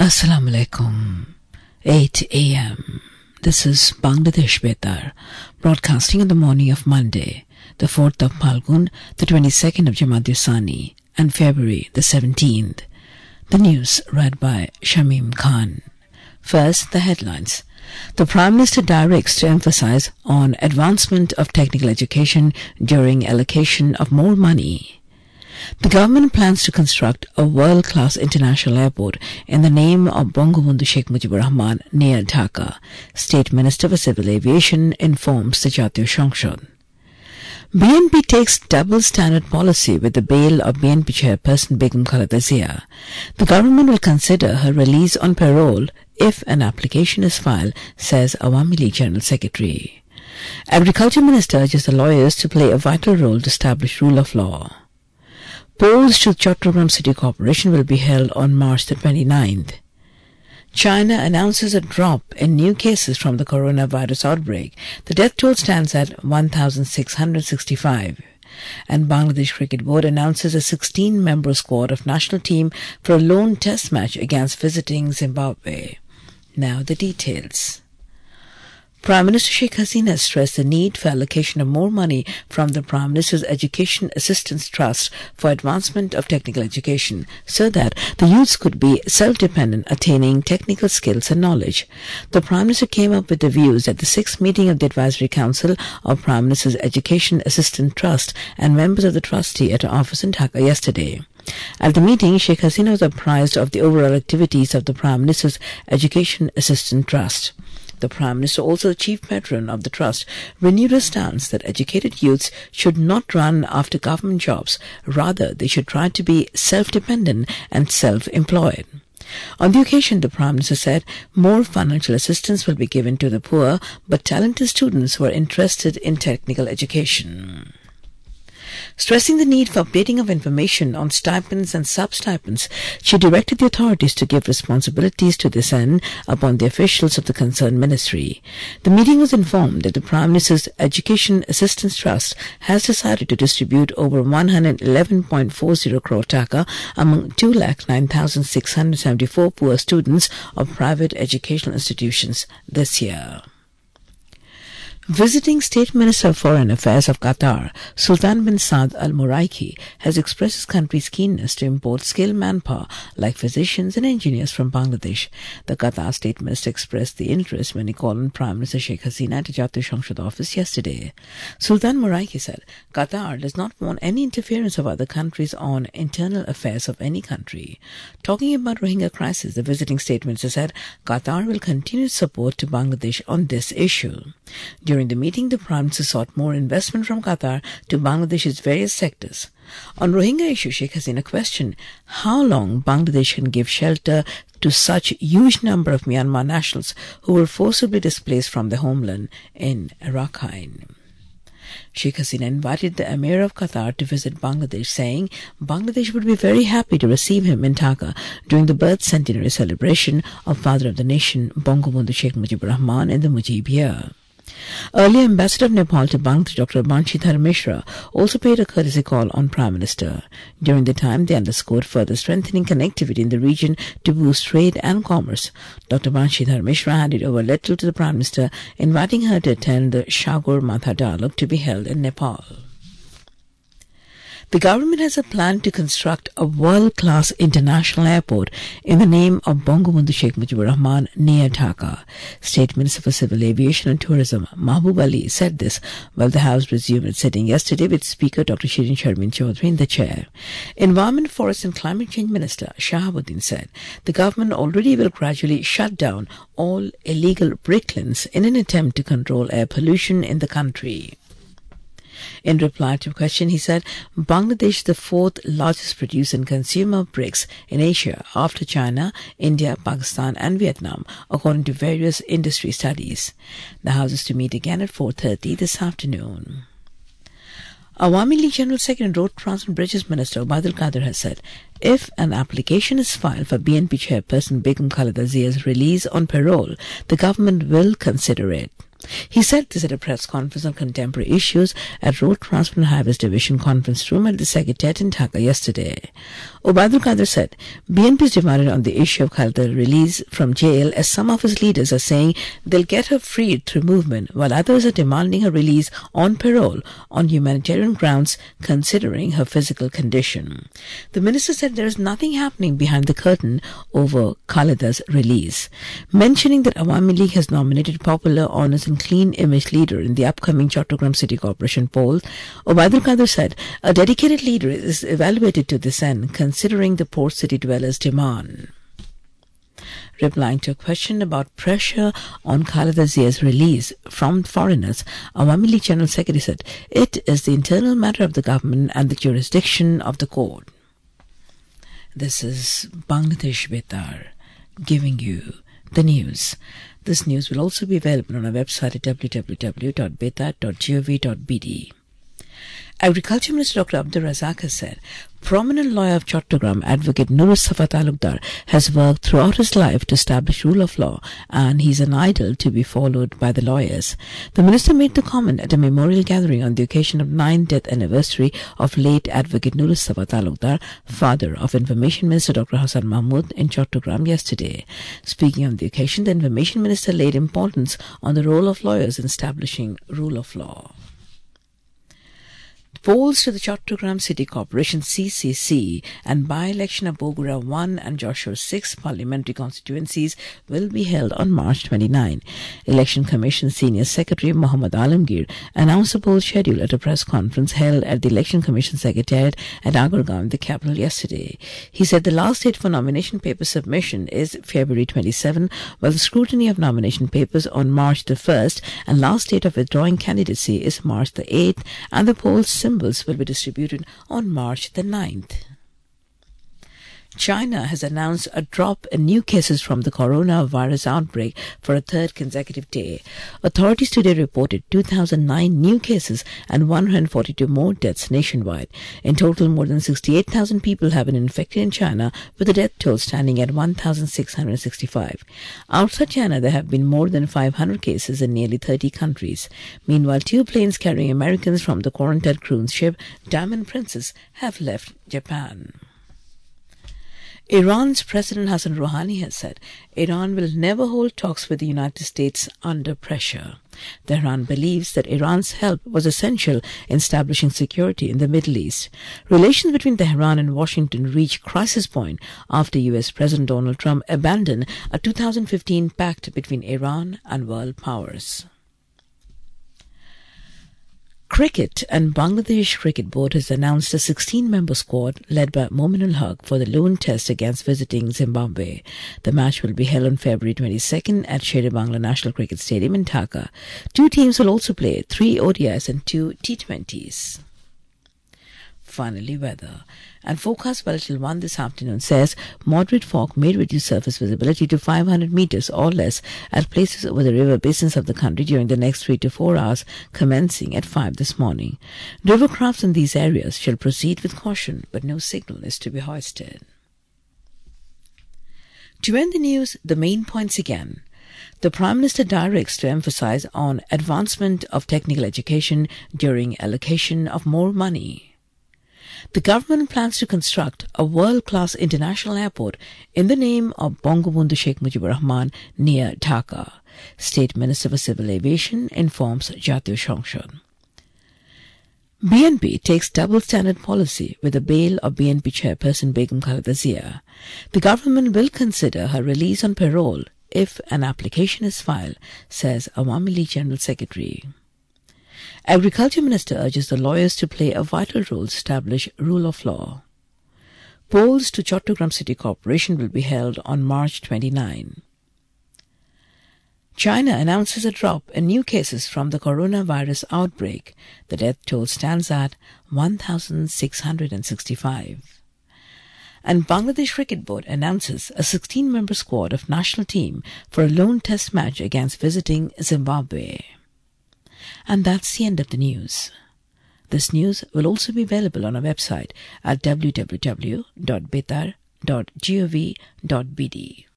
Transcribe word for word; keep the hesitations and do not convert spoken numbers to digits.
Assalamu alaikum. eight a.m. This is Bangladesh Betar, broadcasting on the morning of Monday, the fourth of Phalgun, the twenty-second of Jamad-ul-Thani, and February the seventeenth. The news read by Shamim Khan. First, the headlines. The Prime Minister directs to emphasize on advancement of technical education during allocation of more money. The government plans to construct a world-class international airport in the name of Bangabandhu Sheikh Mujibur Rahman near Dhaka. State Minister for Civil Aviation informs the Jatiya Sangshad. B N P takes double standard policy with the bail of B N P chairperson Begum Khaleda Zia. The government will consider her release on parole if an application is filed, says Awami League General Secretary. Agriculture Minister urges the lawyers to play a vital role to establish rule of law. Polls to Chattogram City Corporation will be held on March the twenty-ninth. China announces a drop in new cases from the coronavirus outbreak. The death toll stands at one thousand six hundred sixty-five. And Bangladesh Cricket Board announces a sixteen-member squad of national team for a lone test match against visiting Zimbabwe. Now the details. Prime Minister Sheikh Hasina stressed the need for allocation of more money from the Prime Minister's Education Assistance Trust for advancement of technical education so that the youths could be self-dependent, attaining technical skills and knowledge. The Prime Minister came up with the views at the sixth meeting of the Advisory Council of Prime Minister's Education Assistance Trust and members of the trustee at her office in Dhaka yesterday. At the meeting, Sheikh Hasina was apprised of the overall activities of the Prime Minister's Education Assistance Trust. The Prime Minister, also the chief patron of the trust, renewed her stance that educated youths should not run after government jobs. Rather, they should try to be self-dependent and self-employed. On the occasion, the Prime Minister said more financial assistance will be given to the poor but talented students who are interested in technical education. Stressing the need for updating of information on stipends and sub-stipends, she directed the authorities to give responsibilities to this end upon the officials of the concerned ministry. The meeting was informed that the Prime Minister's Education Assistance Trust has decided to distribute over one hundred eleven point four zero crore taka among two lakh nine thousand six hundred seventy-four poor students of private educational institutions this year. Visiting State Minister of Foreign Affairs of Qatar, Sultan bin Saad Al Muraiki, has expressed his country's keenness to import skilled manpower like physicians and engineers from Bangladesh. The Qatar State Minister expressed the interest when he called on Prime Minister Sheikh Hasina at the Jatiya Sangshad office yesterday. Sultan Muraiki said, Qatar does not want any interference of other countries on internal affairs of any country. Talking about Rohingya crisis, the visiting State Minister said, Qatar will continue support to Bangladesh on this issue. During the meeting, the Prime Minister sought more investment from Qatar to Bangladesh's various sectors. On Rohingya issue, Sheikh Hasina questioned how long Bangladesh can give shelter to such huge number of Myanmar nationals who were forcibly displaced from their homeland in Rakhine. Sheikh Hasina invited the Emir of Qatar to visit Bangladesh, saying Bangladesh would be very happy to receive him in Dhaka during the birth centenary celebration of Father of the Nation, Bangabandhu Sheikh Mujibur Rahman, in the Mujib year. Earlier, Ambassador of Nepal to Bangladesh, Doctor Banshidhar Mishra, also paid a courtesy call on Prime Minister. During the time, they underscored further strengthening connectivity in the region to boost trade and commerce. Doctor Banshidhar Mishra handed over a letter to the Prime Minister inviting her to attend the Shagur Matha dialogue to be held in Nepal. The government has a plan to construct a world-class international airport in the name of Bangabandhu Sheikh Mujibur Rahman near Dhaka. State Minister for Civil Aviation and Tourism, Mahbub Ali, said this while the House resumed its sitting yesterday with Speaker Doctor Shirin Sharmin Chaudhary in the chair. Environment, Forest and Climate Change Minister Shahabuddin said the government already will gradually shut down all illegal bricklands in an attempt to control air pollution in the country. In reply to a question, he said Bangladesh is the fourth largest producer and consumer of bricks in Asia after China, India, Pakistan and Vietnam, according to various industry studies. The House is to meet again at four thirty this afternoon. Awami League General Secretary and Road Transport and Bridges Minister Ubaidul Qadir has said if an application is filed for B N P chairperson Begum Khaleda Zia's release on parole, the government will consider it. He said this at a press conference on contemporary issues at Road Transport and Highways Division Conference Room at the Secretariat in Dhaka yesterday. Obaidul Qadir said B N P is divided on the issue of Khalida's release from jail, as some of his leaders are saying they'll get her freed through movement, while others are demanding her release on parole on humanitarian grounds considering her physical condition. The minister said there is nothing happening behind the curtain over Khalida's release. Mentioning that Awami League has nominated popular, honest and clean image leader in the upcoming Chattogram City Corporation poll, Obaidul Qadir said a dedicated leader is evaluated to this end, considering the poor city dwellers' demand. Replying to a question about pressure on Khalida Zia's release from foreigners, Awami League General Secretary said it is the internal matter of the government and the jurisdiction of the court. This is Bangladesh Betar giving you the news. This news will also be available on our website at w w w dot betar dot gov dot b d. Agriculture Minister Doctor Abdul Razak has said prominent lawyer of Chattogram, Advocate Nur Safa Talukdar, has worked throughout his life to establish rule of law, and he is an idol to be followed by the lawyers. The minister made the comment at a memorial gathering on the occasion of ninth death anniversary of late Advocate Nur Safa Talukdar, father of Information Minister Doctor Hassan Mahmood, in Chattogram yesterday. Speaking on the occasion, the Information Minister laid importance on the role of lawyers in establishing rule of law. Polls to the Chattogram City Corporation C C C and by-election of Bogura one and Joshua six parliamentary constituencies will be held on March twenty-ninth. Election Commission Senior Secretary Muhammad Alamgir announced the poll schedule at a press conference held at the Election Commission Secretariat at Agargaon, the capital, yesterday. He said the last date for nomination paper submission is February twenty-seventh, while the scrutiny of nomination papers on March the first and last date of withdrawing candidacy is March the eighth, and the poll's symbols will be distributed on March the ninth. China has announced a drop in new cases from the coronavirus outbreak for a third consecutive day. Authorities today reported two thousand nine new cases and one hundred forty-two more deaths nationwide. In total, more than sixty-eight thousand people have been infected in China, with the death toll standing at one thousand six hundred sixty-five. Outside China, there have been more than five hundred cases in nearly thirty countries. Meanwhile, two planes carrying Americans from the quarantined cruise ship Diamond Princess have left Japan. Iran's President Hassan Rouhani has said Iran will never hold talks with the United States under pressure. Tehran believes that Iran's help was essential in establishing security in the Middle East. Relations between Tehran and Washington reached crisis point after U S President Donald Trump abandoned a two thousand fifteen pact between Iran and world powers. Cricket and Bangladesh Cricket Board has announced a sixteen-member squad led by Mominul Haq for the lone test against visiting Zimbabwe. The match will be held on February twenty-second at Sher-e-Bangla National Cricket Stadium in Dhaka. Two teams will also play, three O D Is and two T twenties. Finally, weather. And forecast by Little One this afternoon says moderate fog may reduce surface visibility to five hundred meters or less at places over the river basins of the country during the next three to four hours, commencing at five this morning. River crafts in these areas shall proceed with caution, but no signal is to be hoisted. To end the news, the main points again. The Prime Minister directs to emphasize on advancement of technical education during allocation of more money. The government plans to construct a world-class international airport in the name of Bangabandhu Sheikh Mujibur Rahman near Dhaka. State Minister for Civil Aviation informs Jatiya সংসদ. B N P takes double standard policy with the bail of B N P chairperson Begum Khalida Zia. The government will consider her release on parole if an application is filed, says Awami League General Secretary. Agriculture Minister urges the lawyers to play a vital role to establish rule of law. Polls to Chattogram City Corporation will be held on March twenty-ninth. China announces a drop in new cases from the coronavirus outbreak. The death toll stands at one thousand six hundred sixty-five. And Bangladesh Cricket Board announces a sixteen-member squad of national team for a lone test match against visiting Zimbabwe. And that's the end of the news. This news will also be available on our website at w w w dot betar dot gov dot b d.